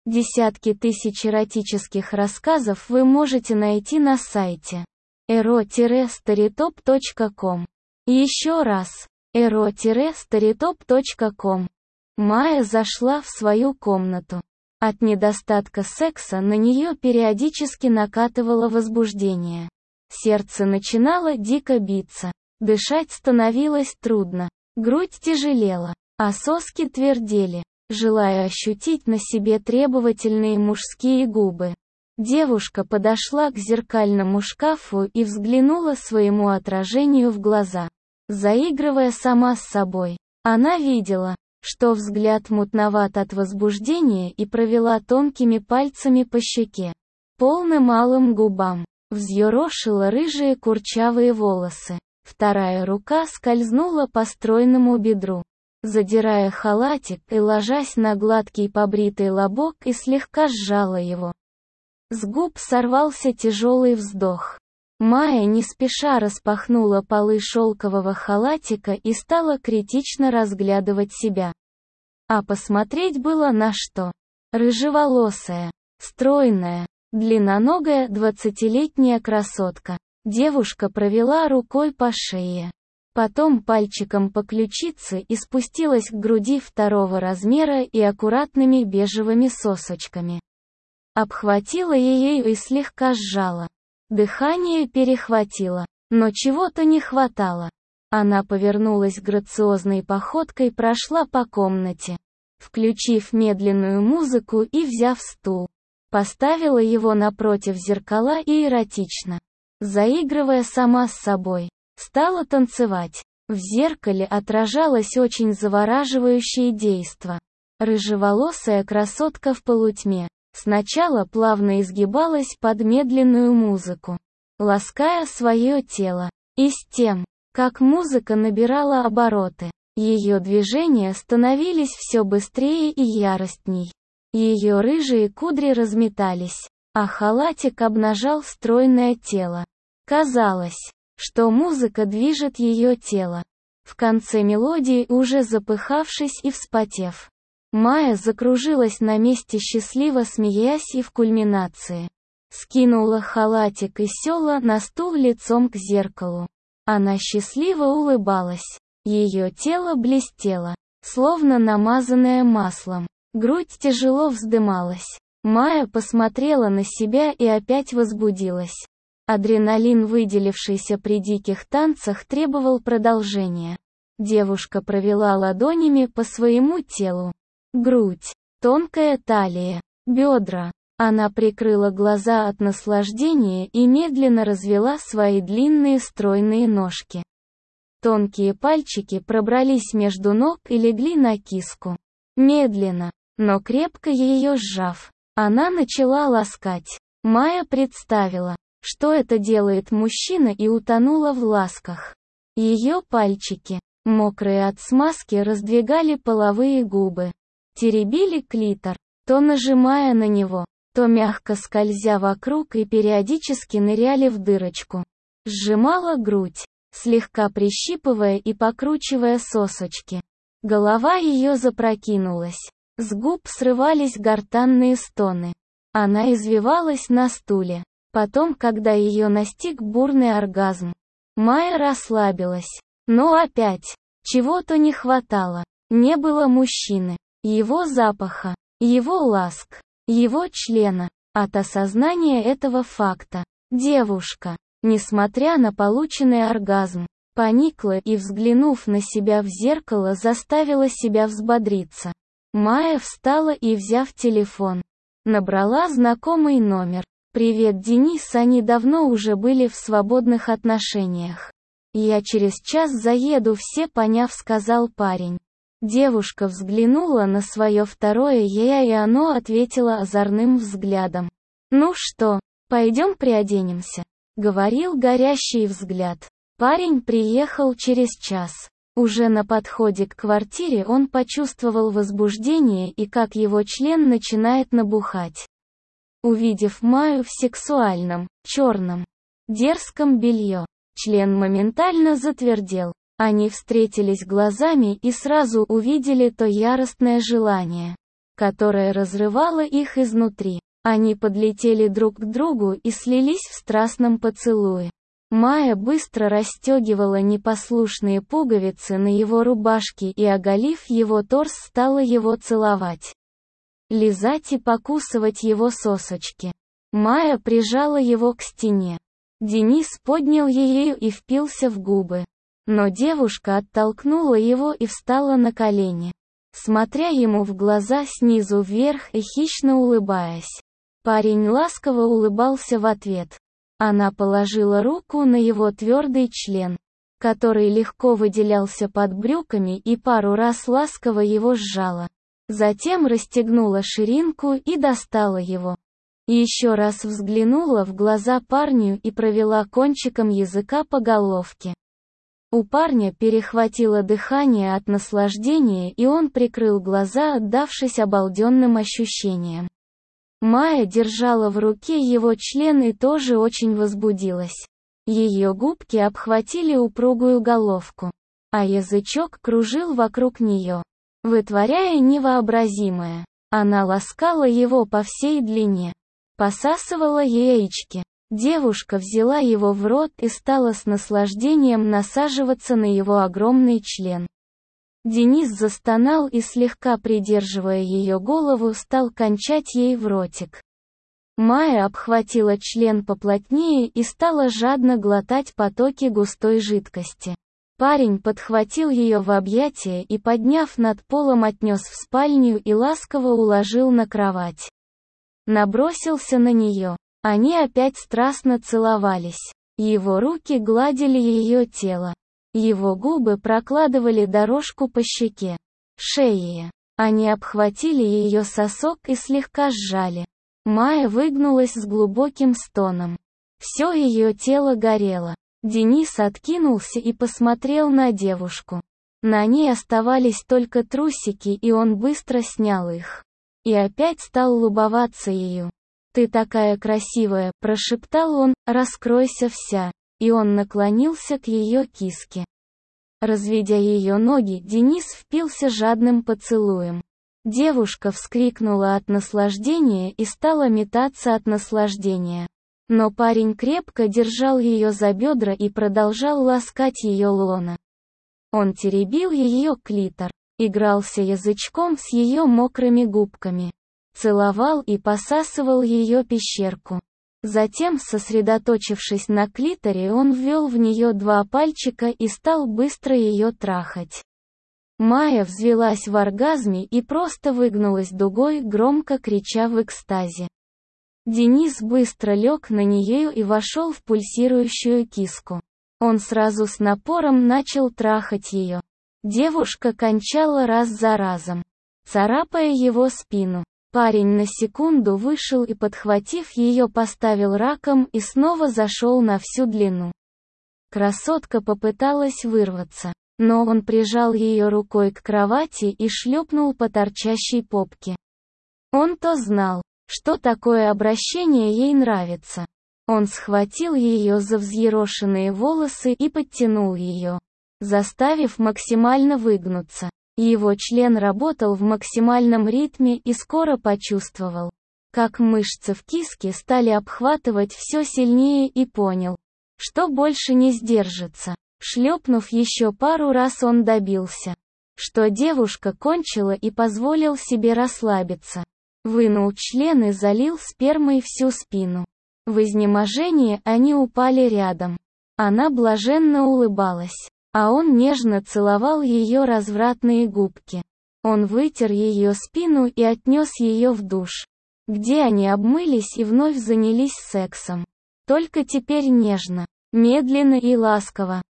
Десятки тысяч эротических рассказов вы можете найти на сайте ero-storytop.com. Еще раз, ero-storytop.com. Майя зашла в свою комнату. От недостатка секса на нее периодически накатывало возбуждение. Сердце начинало дико биться, дышать становилось трудно, грудь тяжелела, а соски твердели, желая ощутить на себе требовательные мужские губы. Девушка подошла к зеркальному шкафу и взглянула своему отражению в глаза. Заигрывая сама с собой, она видела, что взгляд мутноват от возбуждения, и провела тонкими пальцами по щеке, полным алым губам, взъерошила рыжие курчавые волосы. Вторая рука скользнула по стройному бедру, задирая халатик и ложась на гладкий побритый лобок, и слегка сжала его. С губ сорвался тяжелый вздох. Майя не спеша распахнула полы шелкового халатика и стала критично разглядывать себя. А посмотреть было на что. Рыжеволосая, стройная, длинноногая 20-летняя красотка. Девушка провела рукой по шее, потом пальчиком по ключице и спустилась к груди второго размера и аккуратными бежевыми сосочками. Обхватила ее и слегка сжала. Дыхание перехватило, но чего-то не хватало. Она повернулась грациозной походкой, прошла по комнате, включив медленную музыку и, взяв стул, поставила его напротив зеркала и эротично, заигрывая сама с собой, стала танцевать. В зеркале отражалось очень завораживающее действо. Рыжеволосая красотка в полутьме сначала плавно изгибалась под медленную музыку, лаская свое тело, и с тем, как музыка набирала обороты, ее движения становились все быстрее и яростней. Ее рыжие кудри разметались, а халатик обнажал стройное тело. Казалось, что музыка движет ее тело. В конце мелодии, уже запыхавшись и вспотев, Майя закружилась на месте, счастливо смеясь, и в кульминации скинула халатик и села на стул лицом к зеркалу. Она счастливо улыбалась. Ее тело блестело, словно намазанное маслом. Грудь тяжело вздымалась. Майя посмотрела на себя и опять возбудилась. Адреналин, выделившийся при диких танцах, требовал продолжения. Девушка провела ладонями по своему телу. Грудь, тонкая талия, бедра. Она прикрыла глаза от наслаждения и медленно развела свои длинные стройные ножки. Тонкие пальчики пробрались между ног и легли на киску. Медленно, но крепко ее сжав, она начала ласкать. Майя представила, что это делает мужчина, и утонула в ласках. Ее пальчики, мокрые от смазки, раздвигали половые губы, теребили клитор, то нажимая на него, то мягко скользя вокруг, и периодически ныряли в дырочку. Сжимала грудь, слегка прищипывая и покручивая сосочки. Голова ее запрокинулась. С губ срывались гортанные стоны. Она извивалась на стуле. Потом, когда ее настиг бурный оргазм, Майя расслабилась. Но опять, чего-то не хватало. Не было мужчины, его запаха, его ласк, его члена. От осознания этого факта, девушка, несмотря на полученный оргазм, поникла и, взглянув на себя в зеркало, заставила себя взбодриться. Майя встала и, взяв телефон, набрала знакомый номер. «Привет, Денис, они давно уже были в свободных отношениях. Я через час заеду, все поняв», — сказал парень. Девушка взглянула на свое второе «я», и оно ответило озорным взглядом. «Ну что, пойдем приоденемся», — говорил горящий взгляд. Парень приехал через час. Уже на подходе к квартире он почувствовал возбуждение и как его член начинает набухать. Увидев Майю в сексуальном, черном, дерзком белье, член моментально затвердел. Они встретились глазами и сразу увидели то яростное желание, которая разрывала их изнутри. Они подлетели друг к другу и слились в страстном поцелуе. Майя быстро расстегивала непослушные пуговицы на его рубашке и, оголив его торс, стала его целовать, лизать и покусывать его сосочки. Майя прижала его к стене. Денис поднял ее и впился в губы. Но девушка оттолкнула его и встала на колени, смотря ему в глаза снизу вверх и хищно улыбаясь. Парень ласково улыбался в ответ. Она положила руку на его твердый член, который легко выделялся под брюками, и пару раз ласково его сжала. Затем расстегнула ширинку и достала его. Еще раз взглянула в глаза парню и провела кончиком языка по головке. У парня перехватило дыхание от наслаждения, и он прикрыл глаза, отдавшись обалденным ощущениям. Майя держала в руке его член и тоже очень возбудилась. Ее губки обхватили упругую головку, а язычок кружил вокруг нее, вытворяя невообразимое. Она ласкала его по всей длине, посасывала яички. Девушка взяла его в рот и стала с наслаждением насаживаться на его огромный член. Денис застонал и, слегка придерживая ее голову, стал кончать ей в ротик. Майя обхватила член поплотнее и стала жадно глотать потоки густой жидкости. Парень подхватил ее в объятия и, подняв над полом, отнес в спальню и ласково уложил на кровать. Набросился на нее. Они опять страстно целовались. Его руки гладили ее тело. Его губы прокладывали дорожку по щеке, шее. Они обхватили ее сосок и слегка сжали. Майя выгнулась с глубоким стоном. Все ее тело горело. Денис откинулся и посмотрел на девушку. На ней оставались только трусики, и он быстро снял их. И опять стал любоваться ею. «Ты такая красивая», – прошептал он, – «раскройся вся». И он наклонился к ее киске. Разведя ее ноги, Денис впился жадным поцелуем. Девушка вскрикнула от наслаждения и стала метаться от наслаждения. Но парень крепко держал ее за бедра и продолжал ласкать ее лоно. Он теребил ее клитор, игрался язычком с ее мокрыми губками, целовал и посасывал ее пещерку. Затем, сосредоточившись на клиторе, он ввел в нее 2 пальчика и стал быстро ее трахать. Майя взвилась в оргазме и просто выгнулась дугой, громко крича в экстазе. Денис быстро лег на нее и вошел в пульсирующую киску. Он сразу с напором начал трахать ее. Девушка кончала раз за разом, царапая его спину. Парень на секунду вышел и, подхватив ее, поставил раком и снова зашел на всю длину. Красотка попыталась вырваться, но он прижал ее рукой к кровати и шлепнул по торчащей попке. Он-то знал, что такое обращение ей нравится. Он схватил ее за взъерошенные волосы и подтянул ее, заставив максимально выгнуться. Его член работал в максимальном ритме и скоро почувствовал, как мышцы в киске стали обхватывать все сильнее, и понял, что больше не сдержится. Шлепнув еще пару раз, он добился, что девушка кончила, и позволил себе расслабиться. Вынул член и залил спермой всю спину. В изнеможении они упали рядом. Она блаженно улыбалась, а он нежно целовал ее развратные губки. Он вытер ее спину и отнес ее в душ, где они обмылись и вновь занялись сексом. Только теперь нежно, медленно и ласково.